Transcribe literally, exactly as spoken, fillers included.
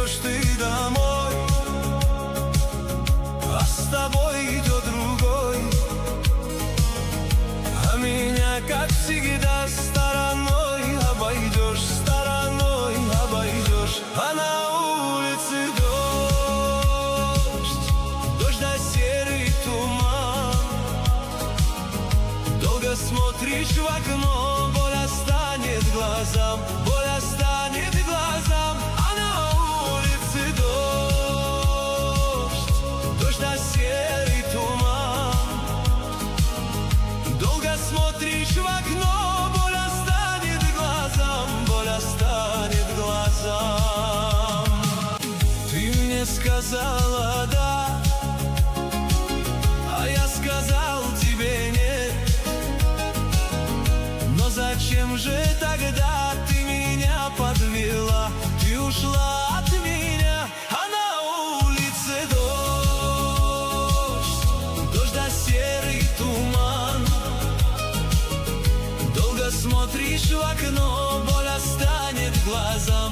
идешь ты домой, а с тобой идет другой, а меня, как всегда, стороной обойдешь, стороной обойдешь. А на улице дождь, дождь да серый туман. Долго смотришь в окно, боль останет глазам, боль останет глазам. А на улице дождь, дождь да серый туман. Долго смотришь в окно, боль останет глазам, боль останет глазам. Ты мне сказала да, а я сказал тебе нет. Но зачем же тогда ты меня подвела? Ты ушла от меня, а на улице дождь, дождь да серый туман. Долго смотришь в окно, боль останет глазам,